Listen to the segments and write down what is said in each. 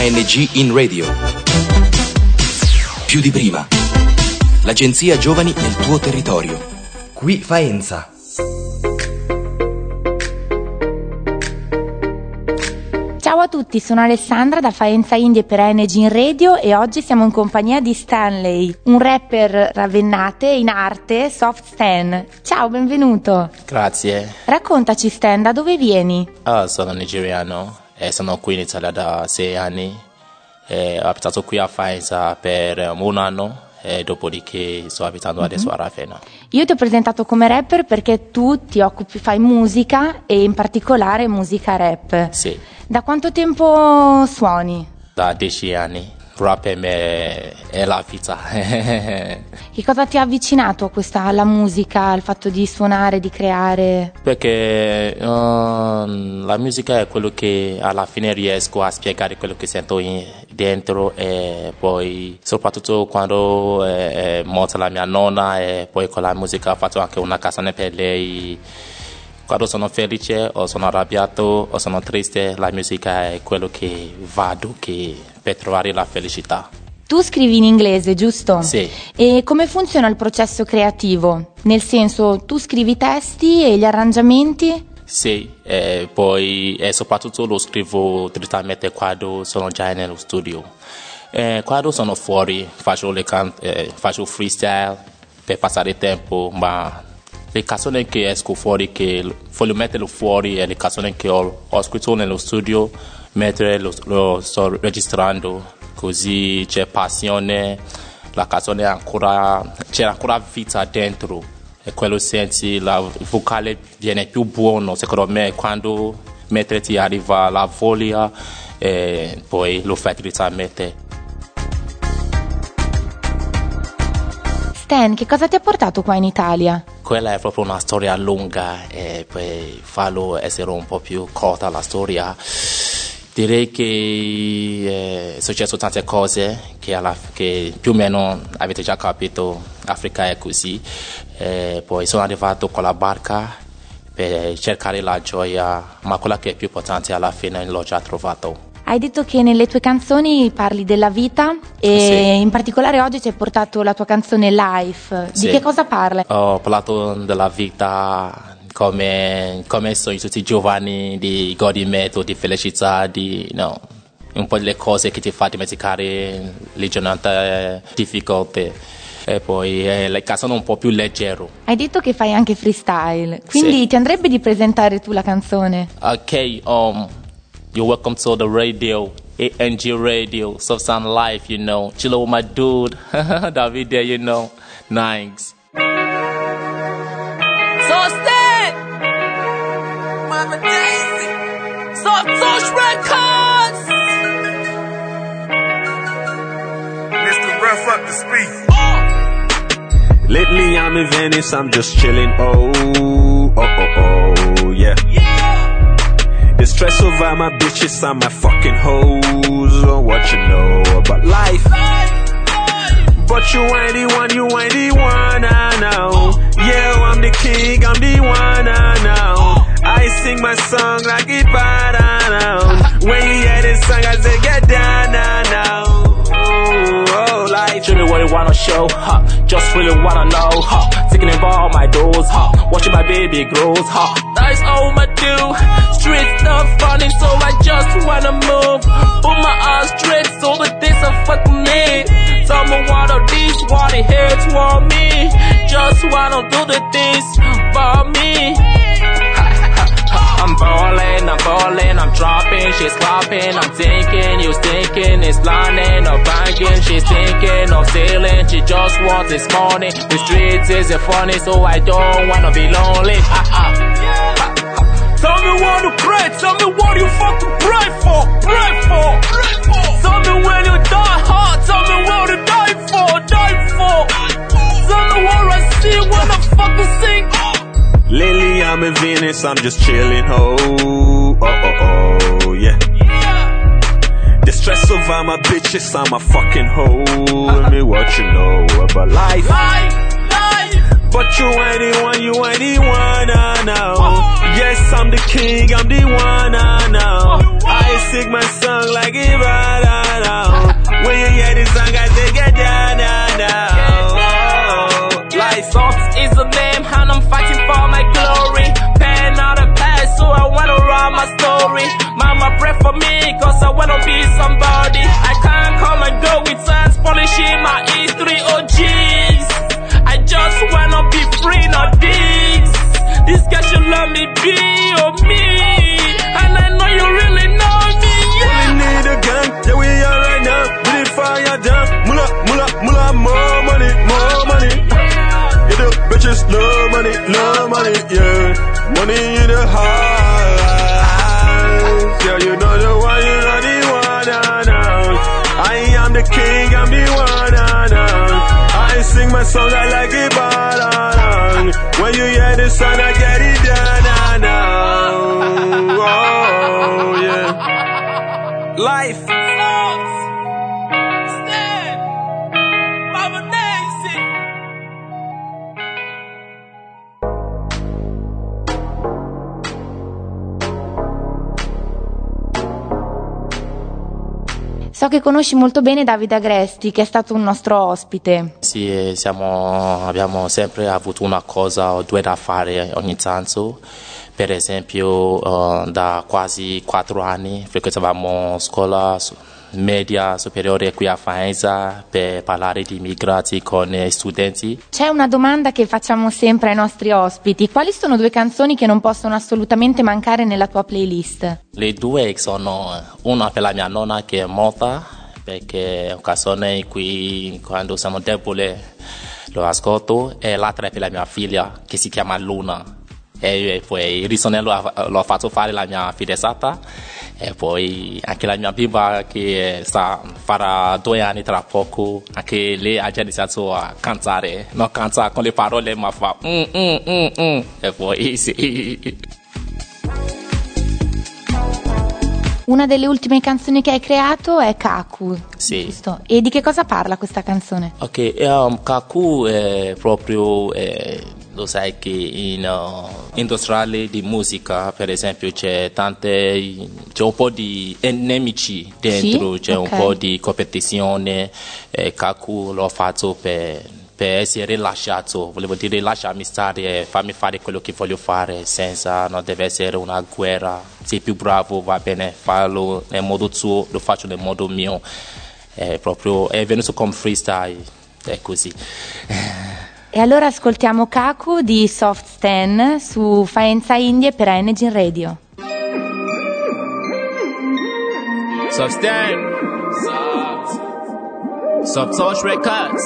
ANG in radio. Più di prima. L'agenzia Giovani nel tuo territorio. Qui Faenza. Ciao a tutti, sono Alessandra da Faenza Indie per ANG in radio e oggi siamo in compagnia di Stanley, un rapper ravennate in arte, Soft Stan. Ciao, benvenuto. Grazie. Raccontaci Stan, da dove vieni? Sono nigeriano e sono qui in Italia da 6 anni. Ho abitato qui a Faenza per un anno e dopodiché sto abitando adesso a Ravenna. Io ti ho presentato come rapper perché tu fai musica e in particolare musica rap. Sì. Da quanto tempo suoni? Da 10 anni. Rap per me è la vita. Che cosa ti ha avvicinato alla musica, al fatto di suonare, di creare? Perché la musica è quello che alla fine riesco a spiegare quello che sento dentro, e poi soprattutto quando è morta la mia nonna e poi con la musica ho fatto anche una canzone per lei. Quando sono felice o sono arrabbiato o sono triste, la musica è quello che vado per trovare la felicità. Tu scrivi in inglese, giusto? Sì. E come funziona il processo creativo? Nel senso, tu scrivi i testi e gli arrangiamenti? Sì, e poi soprattutto lo scrivo direttamente quando sono già nello studio. Quando sono fuori faccio freestyle per passare il tempo, ma le canzoni che esco fuori, che voglio metterlo fuori, e le canzoni che ho scritto nello studio mentre lo sto registrando, così c'è passione, la canzone c'è ancora vita dentro, e quello senti, il vocale viene più buono secondo me quando mentre ti arriva la voglia e poi lo fai direttamente. Stan, che cosa ti ha portato qua in Italia? Quella è proprio una storia lunga e per farlo essere un po' più corta la storia, direi che è successo tante cose che più o meno avete già capito, Africa è così. Poi sono arrivato con la barca per cercare la gioia, ma quella che è più importante alla fine l'ho già trovato. Hai detto che nelle tue canzoni parli della vita e sì. In particolare oggi ci hai portato la tua canzone Life. Di che cosa parla? Ho parlato della vita come sono tutti i giovani, di godimento, di felicità, un po' delle cose che ti fa dimenticare le giornate difficili. E poi le canzoni un po' più leggero. Hai detto che fai anche freestyle, quindi sì. Ti andrebbe di presentare tu la canzone? Ok, you're welcome to the radio, ANG Radio, Soft Sound Life, chill with my dude, Davide, nice. Soft Mama Daisy, Soft Touch Records. Mr. Rough up the speed. Lately I'm in Venice, I'm just chilling, yeah. The stress over my bitches and my fucking hoes. Oh, what you know about life? But you ain't the one I know. Yeah, I'm the king, I'm the one I know. I sing my song like it bad, I know. When you hear this song, I say get down, now. Oh, life. Show me what you wanna show, just really wanna know, taking in all my doors, watching my baby grows, that's all I do. Streets not funny, so I just wanna move. Put my eyes straight, so the days are fucking me. Tell me what are these, what they hate for me. Just wanna do the things for me. I'm ballin', I'm dropping, she's clapping, I'm thinking, you thinking, it's landing or banging, she's thinking of sailing, she just wants this money, the streets isn't funny, so I don't wanna be lonely, Tell me what to pray, tell me what you fucking pray for. Tell me when you die hard, tell me what to die for. Tell me what I see when I fucking sing. Lately I'm in Venice, I'm just chilling, yeah. The stress over my bitches and my fucking hoe. Me what you know about life. But you ain't the one I know. Yes, I'm the king, I'm the one I know. I sing my song like it right. Money in the heart. Girl, you know the one, you know the one, I am the king, I'm the one, I sing my song, I like it, when you hear the sound, I get it done, oh, yeah. Life. So che conosci molto bene Davide Agresti, che è stato un nostro ospite. Sì, abbiamo sempre avuto una cosa o due da fare ogni tanto. Per esempio, da quasi 4 anni frequentavamo scuola media superiore qui a Faenza per parlare di immigrati con studenti. C'è una domanda che facciamo sempre ai nostri ospiti: quali sono 2 canzoni che non possono assolutamente mancare nella tua playlist? Le 2 sono una per la mia nonna che è morta, perché è una canzone in cui quando sono debole lo ascolto, e l'altra è per la mia figlia che si chiama Luna. E poi il ritornello l'ho fatto fare la mia fidanzata, e poi anche la mia bimba che farà 2 anni tra poco, anche lei ha già iniziato a cantare, non canta con le parole ma fa e poi sì. Una delle ultime canzoni che hai creato è Kaku. Sì. Giusto? E di che cosa parla questa canzone? Ok, Kaku è proprio... lo sai che in industriale di musica, per esempio, c'è un po' di nemici dentro, sì? C'è un po' di competizione. Kaku l'ho fatto per essere rilasciato, volevo dire lasciami stare e farmi fare quello che voglio fare, senza, non deve essere una guerra. Sei più bravo, va bene, fallo nel modo tuo, lo faccio nel modo mio. È venuto come freestyle, è così. E allora ascoltiamo Kaku di Soft Stan su Faenza Indie per Energy Radio. Soft Stan, Soft Touch Records.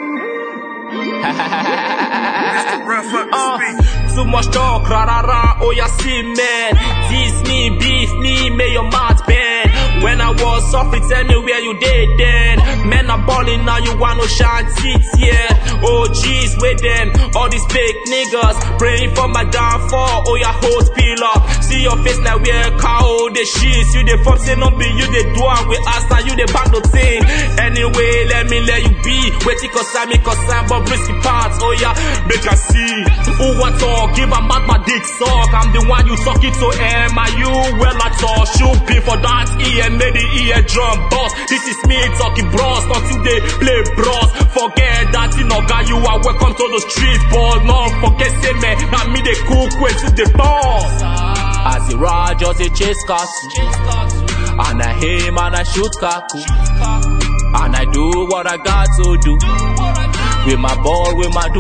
Too much talk, rah, oh yeah, see man. Tease me, beef me, may your mouth bend. When I was off, tell me where you did then. Men are balling now, you want no shine seats, yeah. Oh jeez, with them, all these fake niggas praying for my downfall, oh yeah, hold peel up. See your face like we're cow, the shit. You the fuck say no be, you the do and we ask now, you the back no thing. Anyway, let you be. Waiting cause I'm but risky parts, oh yeah, make I see. Who want talk, give a mad my dick suck. I'm the one you talking to, am I you? Well I talk, shoot pin for that ear, made the ear drum boss. This is me talking bros, until they play bros. Forget that in Oga, you are welcome to the street, but no forget say man, now me they cook when to the boss. As the ride just a chase Kaku, and I aim and I shoot Kaku, and I do what I got to do. With my ball, with my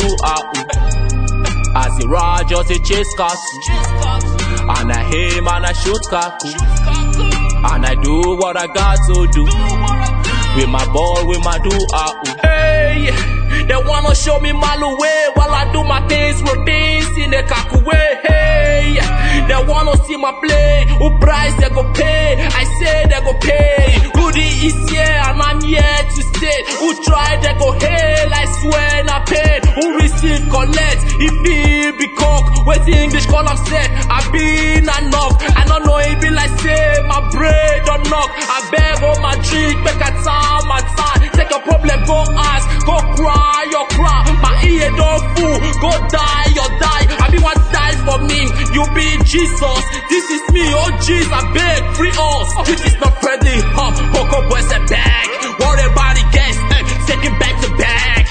as the ride just a chase Kaku, and I aim and I shoot Kaku, and I do what I got to do. With my ball, with my Hey, they wanna show me my way while I do my things, routines in the Kaku way. Hey, they wanna see my play, who price they go pay, I say they go pay. Rudy is here and I'm here to stay. Who try they go hell, I swear na pain. Who receive collect, if he be cock. With English call I'm set, I been a knock. I don't know if be like say my brain don't knock. I beg on my drink, make a time, my time. Take your problem, go ask, go cry, your cry. My ear don't fool, go die, you die. I be one die for me, you be Jesus. This is me, oh Jesus, I beg, free us. This is not friendly, Coco boys are back. What everybody gets, taking back to back.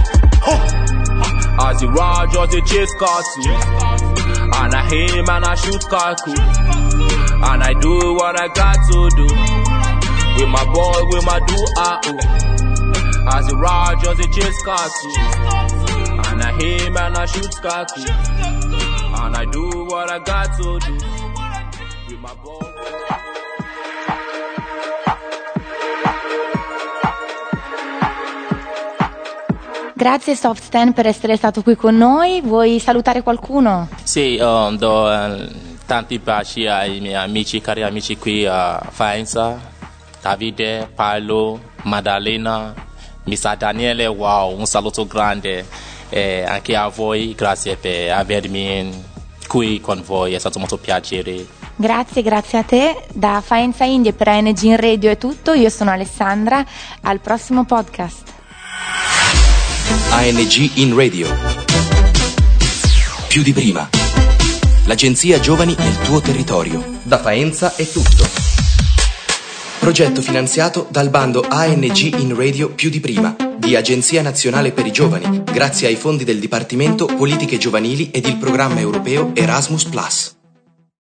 As the ride just a chase Kaku, and I aim and I shoot Kaku, and I do what I got to do. With my boy, with my as the ride just a chase Kaku, and I aim and I shoot Kaku, and I do what I got to do. With my boy. Grazie Soft10 per essere stato qui con noi. Vuoi salutare qualcuno? Sì, do tanti baci ai miei amici, cari amici qui a Faenza, Davide, Paolo, Maddalena, Mr. Daniele, wow, un saluto grande anche a voi, grazie per avermi qui con voi, è stato molto piacere. Grazie a te. Da Faenza Indie per ANG in Radio è tutto, io sono Alessandra, al prossimo podcast. ANG in Radio. Più di prima. L'agenzia giovani nel tuo territorio. Da Faenza è tutto. Progetto finanziato dal bando ANG in Radio Più di prima di Agenzia Nazionale per i Giovani, grazie ai fondi del Dipartimento Politiche Giovanili ed il programma europeo Erasmus+.